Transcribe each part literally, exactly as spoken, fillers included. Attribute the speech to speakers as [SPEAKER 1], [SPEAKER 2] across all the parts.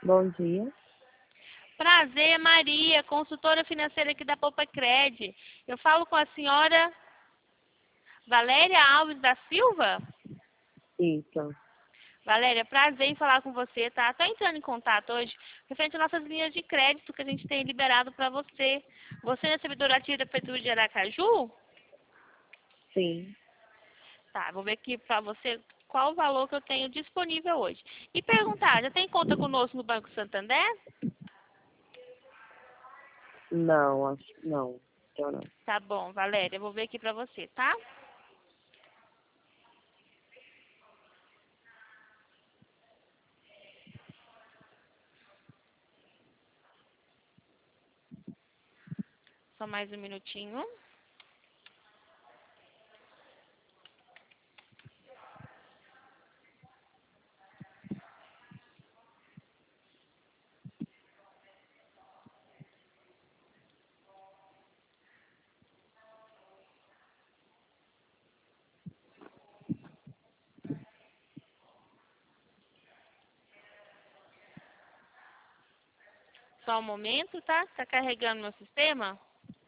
[SPEAKER 1] Bom dia.
[SPEAKER 2] Prazer, Maria, consultora financeira aqui da Poupa Cred. Eu falo com a senhora Valéria Alves da Silva?
[SPEAKER 1] Isso.
[SPEAKER 2] Valéria, prazer em falar com você, tá? Tô entrando em contato hoje referente às nossas linhas de crédito que a gente tem liberado para você. Você é recebedora ativa da Prefeitura de Aracaju?
[SPEAKER 1] Sim.
[SPEAKER 2] Tá, vou ver aqui para você qual o valor que eu tenho disponível hoje. E perguntar, já tem conta conosco no Banco Santander?
[SPEAKER 1] Não, acho que não. Eu não.
[SPEAKER 2] Tá bom, Valéria, eu vou ver aqui para você, tá? Só mais um minutinho. Só um momento, tá? Tá carregando meu sistema?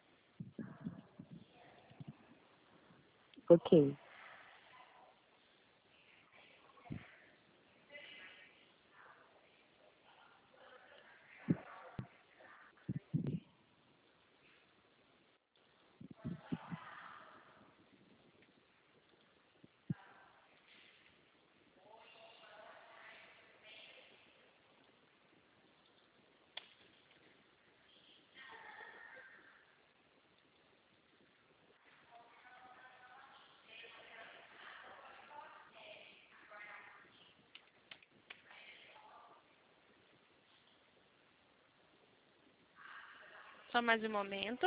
[SPEAKER 1] Ok.
[SPEAKER 2] Só mais um momento.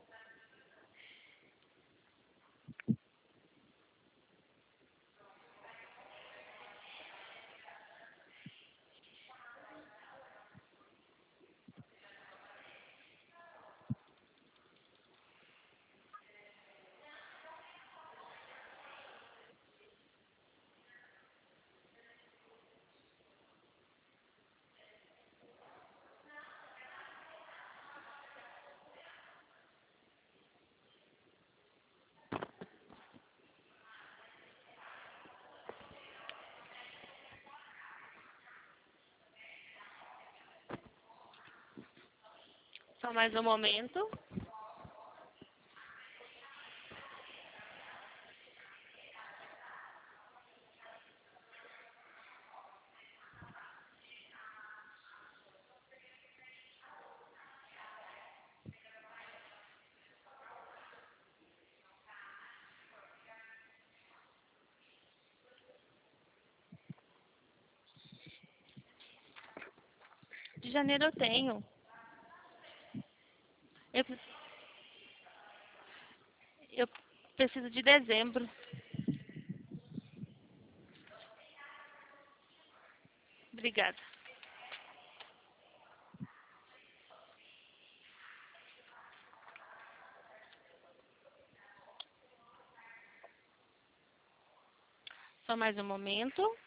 [SPEAKER 2] Só mais um momento. De janeiro eu tenho. Eu, pre- eu preciso de dezembro. Obrigada. Só mais um momento.